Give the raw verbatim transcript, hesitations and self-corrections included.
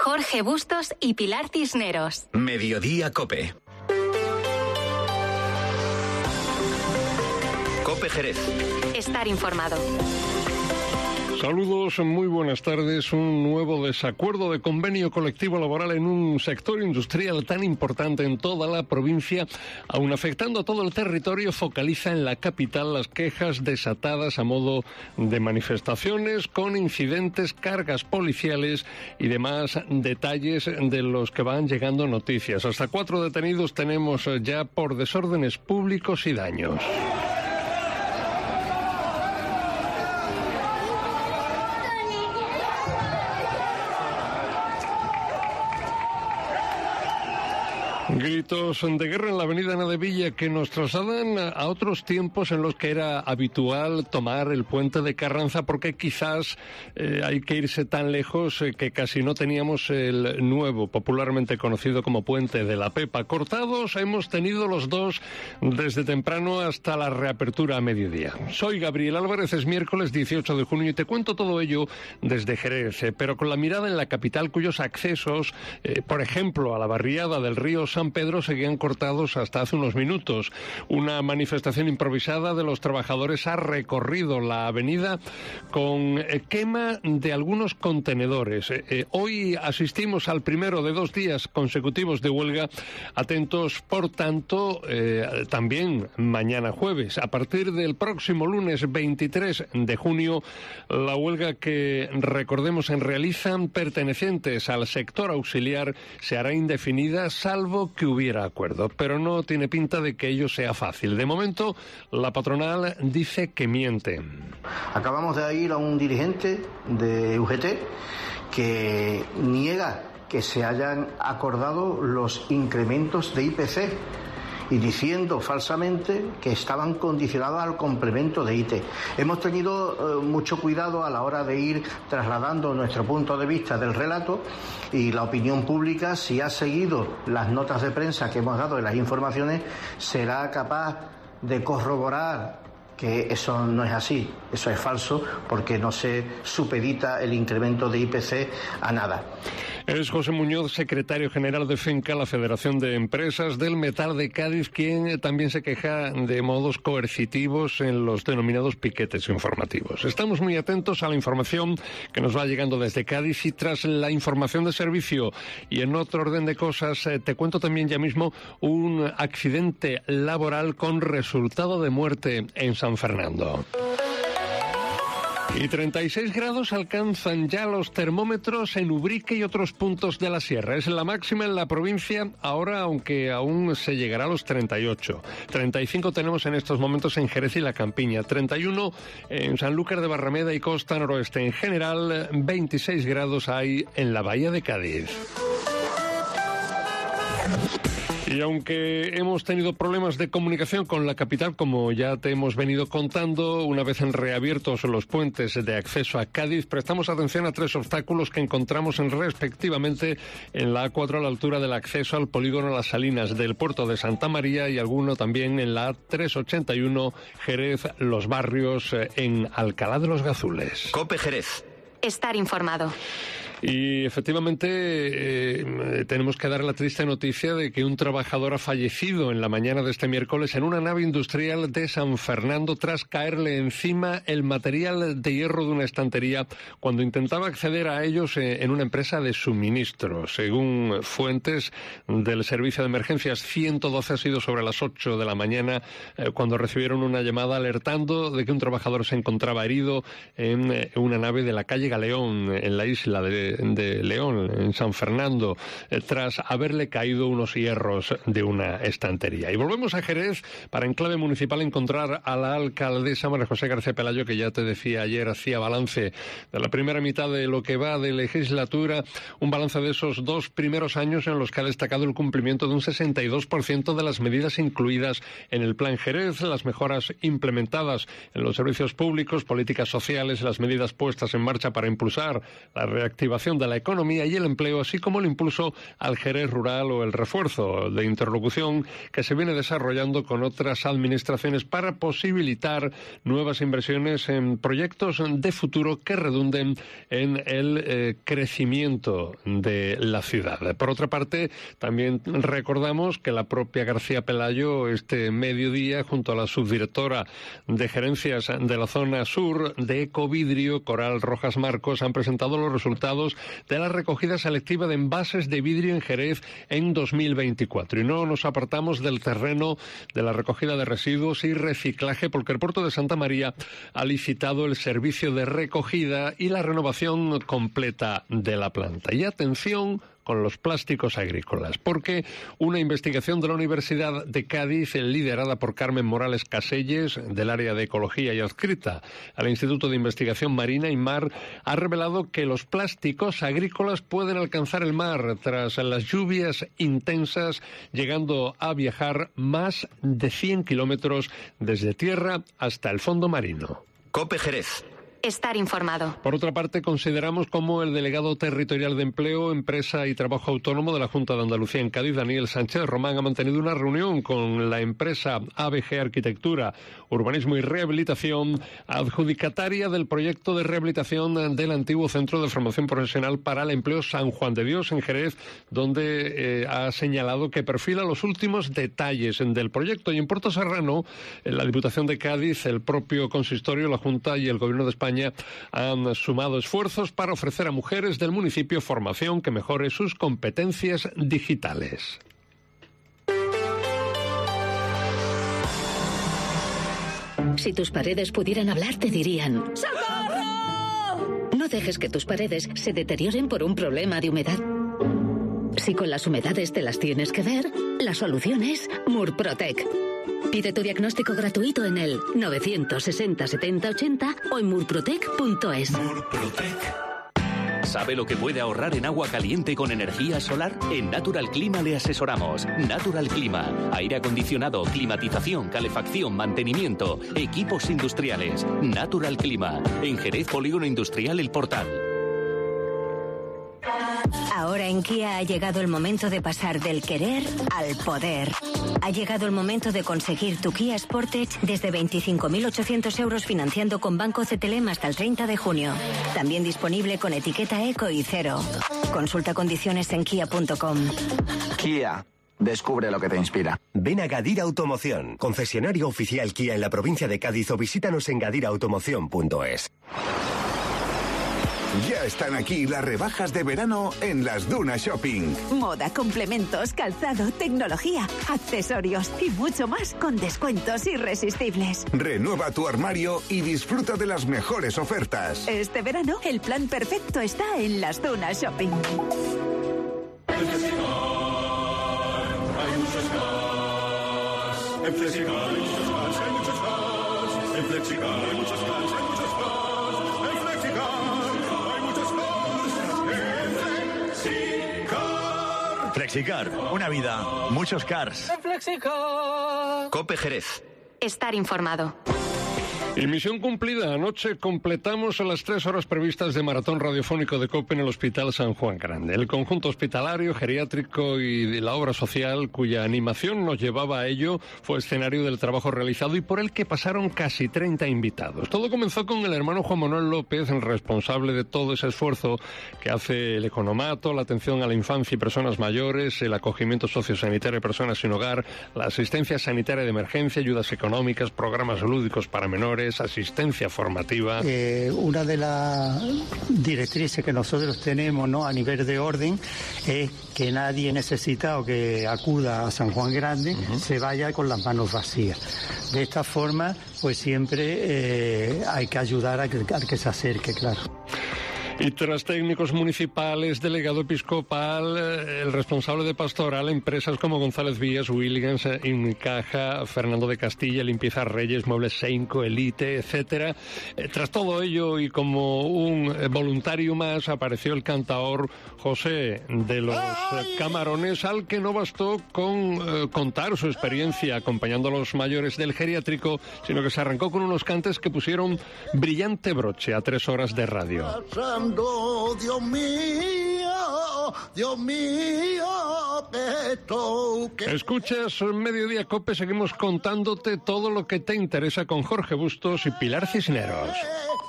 Jorge Bustos y Pilar Cisneros. Mediodía Cope. Cope Jerez. Estar informado. Saludos, muy buenas tardes. Un nuevo desacuerdo de convenio colectivo laboral en un sector industrial tan importante en toda la provincia, aun afectando a todo el territorio, focaliza en la capital las quejas desatadas a modo de manifestaciones con incidentes, cargas policiales y demás detalles de los que van llegando noticias. Hasta cuatro detenidos tenemos ya por desórdenes públicos y daños. Gritos de guerra en la avenida Ana de Villa que nos trasladan a otros tiempos en los que era habitual tomar el puente de Carranza, porque quizás eh, hay que irse tan lejos eh, que casi no teníamos el nuevo, popularmente conocido como puente de la Pepa. Cortados hemos tenido los dos desde temprano hasta la reapertura a mediodía. Soy Gabriel Álvarez, es miércoles dieciocho de junio y te cuento todo ello desde Jerez, eh, pero con la mirada en la capital, cuyos accesos, eh, por ejemplo, a la barriada del río San Pedro seguían cortados hasta hace unos minutos. Una manifestación improvisada de los trabajadores ha recorrido la avenida con eh, quema de algunos contenedores. Eh, eh, hoy asistimos al primero de dos días consecutivos de huelga. Atentos, por tanto, eh, también mañana jueves. A partir del próximo lunes veintitrés de junio, la huelga que, recordemos, en realizan pertenecientes al sector auxiliar se hará indefinida, salvo que hubiera acuerdo, pero no tiene pinta de que ello sea fácil. De momento, la patronal dice que miente. Acabamos de oír a un dirigente de U G T que niega que se hayan acordado los incrementos de I P C y diciendo falsamente que estaban condicionados al complemento de I T E. Hemos tenido eh, mucho cuidado a la hora de ir trasladando nuestro punto de vista del relato, y la opinión pública, si ha seguido las notas de prensa que hemos dado y las informaciones, será capaz de corroborar que eso no es así, eso es falso, porque no se supedita el incremento de I P C a nada. Es José Muñoz, secretario general de FENCA, la Federación de Empresas del Metal de Cádiz, quien también se queja de modos coercitivos en los denominados piquetes informativos. Estamos muy atentos a la información que nos va llegando desde Cádiz, y tras la información de servicio y en otro orden de cosas, eh, te cuento también ya mismo un accidente laboral con resultado de muerte en San Fernando. Y treinta y seis grados alcanzan ya los termómetros en Ubrique y otros puntos de la sierra. Es la máxima en la provincia ahora, aunque aún se llegará a los treinta y ocho. treinta y cinco tenemos en estos momentos en Jerez y la Campiña. treinta y uno en Sanlúcar de Barrameda y Costa Noroeste. En general, veintiséis grados hay en la Bahía de Cádiz. Y aunque hemos tenido problemas de comunicación con la capital, como ya te hemos venido contando, una vez en reabiertos los puentes de acceso a Cádiz, prestamos atención a tres obstáculos que encontramos en, respectivamente en la A cuatro a la altura del acceso al polígono Las Salinas del puerto de Santa María, y alguno también en la A trescientos ochenta y uno Jerez, Los Barrios, en Alcalá de los Gazules. Cope Jerez. Estar informado. Y efectivamente eh, tenemos que dar la triste noticia de que un trabajador ha fallecido en la mañana de este miércoles en una nave industrial de San Fernando tras caerle encima el material de hierro de una estantería cuando intentaba acceder a ellos eh, en una empresa de suministro. Según fuentes del servicio de emergencias ciento doce, ha sido sobre las ocho de la mañana eh, cuando recibieron una llamada alertando de que un trabajador se encontraba herido en eh, una nave de la calle Galeón, en la isla de de León, en San Fernando, eh, tras haberle caído unos hierros de una estantería. Y volvemos a Jerez para, en clave municipal, encontrar a la alcaldesa María José García Pelayo, que ya te decía ayer hacía balance de la primera mitad de lo que va de legislatura, un balance de esos dos primeros años en los que ha destacado el cumplimiento de un sesenta y dos por ciento de las medidas incluidas en el Plan Jerez, las mejoras implementadas en los servicios públicos, políticas sociales, las medidas puestas en marcha para impulsar la reactivación reactivación de la economía y el empleo, así como el impulso al Jerez rural o el refuerzo de interlocución que se viene desarrollando con otras administraciones para posibilitar nuevas inversiones en proyectos de futuro que redunden en el eh, crecimiento de la ciudad. Por otra parte, también recordamos que la propia García Pelayo este mediodía, junto a la subdirectora de gerencias de la zona sur de Ecovidrio, Coral Rojas Marcos, han presentado los resultados de la recogida selectiva de envases de vidrio en Jerez en dos mil veinticuatro. Y no nos apartamos del terreno de la recogida de residuos y reciclaje, porque el puerto de Santa María ha licitado el servicio de recogida y la renovación completa de la planta. Y atención con los plásticos agrícolas, porque una investigación de la Universidad de Cádiz, liderada por Carmen Morales Caselles, del área de Ecología y adscrita al Instituto de Investigación Marina y Mar, ha revelado que los plásticos agrícolas pueden alcanzar el mar tras las lluvias intensas, llegando a viajar más de cien kilómetros desde tierra hasta el fondo marino. COPE Jerez. Estar informado. Por otra parte, consideramos como el delegado territorial de Empleo, Empresa y Trabajo Autónomo de la Junta de Andalucía en Cádiz, Daniel Sánchez Román, ha mantenido una reunión con la empresa A B G Arquitectura, Urbanismo y Rehabilitación, adjudicataria del proyecto de rehabilitación del antiguo Centro de Formación Profesional para el Empleo San Juan de Dios en Jerez, donde eh, ha señalado que perfila los últimos detalles del proyecto. Y en Puerto Serrano, en la Diputación de Cádiz, el propio consistorio, la Junta y el Gobierno de España han sumado esfuerzos para ofrecer a mujeres del municipio formación que mejore sus competencias digitales. Si tus paredes pudieran hablar, te dirían: ¡Socorro! No dejes que tus paredes se deterioren por un problema de humedad. Si con las humedades te las tienes que ver, la solución es Murprotec. Pide tu diagnóstico gratuito en el novecientos sesenta setenta ochenta o en murprotec punto es. Murprotec. ¿Sabe lo que puede ahorrar en agua caliente con energía solar? En Natural Clima le asesoramos. Natural Clima. Aire acondicionado, climatización, calefacción, mantenimiento, equipos industriales. Natural Clima. En Jerez, Polígono Industrial El Portal. Ahora en Kia ha llegado el momento de pasar del querer al poder. Ha llegado el momento de conseguir tu Kia Sportage desde veinticinco mil ochocientos euros financiando con Banco C T L M hasta el treinta de junio. También disponible con etiqueta eco y cero. Consulta condiciones en kia punto com. Kia. Descubre lo que te inspira. Ven a Gadir Automoción, concesionario oficial Kia en la provincia de Cádiz, o visítanos en gadir automoción punto es. Ya están aquí las rebajas de verano en Las Dunas Shopping. Moda, complementos, calzado, tecnología, accesorios y mucho más con descuentos irresistibles. Renueva tu armario y disfruta de las mejores ofertas. Este verano el plan perfecto está en Las Dunas Shopping. En Flexicar hay muchos cars. En Flexicar hay muchos cars, hay muchos cars. En Flexicar hay muchos cars, hay muchos cars. En Flexicar. Flexicar, una vida, muchos cars. Flexicar. COPE Jerez. Estar informado. Y misión cumplida. Anoche completamos las tres horas previstas de maratón radiofónico de COPE en el Hospital San Juan Grande. El conjunto hospitalario, geriátrico y de la obra social, cuya animación nos llevaba a ello, fue escenario del trabajo realizado y por el que pasaron casi treinta invitados. Todo comenzó con el hermano Juan Manuel López, el responsable de todo ese esfuerzo que hace el economato, la atención a la infancia y personas mayores, el acogimiento sociosanitario de personas sin hogar, la asistencia sanitaria de emergencia, ayudas económicas, programas lúdicos para menores, asistencia formativa. Eh, una de las directrices que nosotros tenemos, ¿no?, a nivel de orden, es que nadie necesitado que acuda a San Juan Grande uh-huh. se vaya con las manos vacías. De esta forma, pues siempre eh, hay que ayudar a que, a que se acerque, claro. Y tras técnicos municipales, delegado episcopal, el responsable de pastoral, empresas como González Vías, Williams, Incaja, Fernando de Castilla, Limpieza Reyes, Muebles Seinco, Elite, etcétera. Eh, tras todo ello y como un voluntario más, apareció el cantaor José de los Camarones, al que no bastó con eh, contar su experiencia acompañando a los mayores del geriátrico, sino que se arrancó con unos cantes que pusieron brillante broche a tres horas de radio. llorando, Dios mío, Dios mío, que esto... Que... Escuchas Mediodía Cope, seguimos contándote todo lo que te interesa con Jorge Bustos y Pilar Cisneros.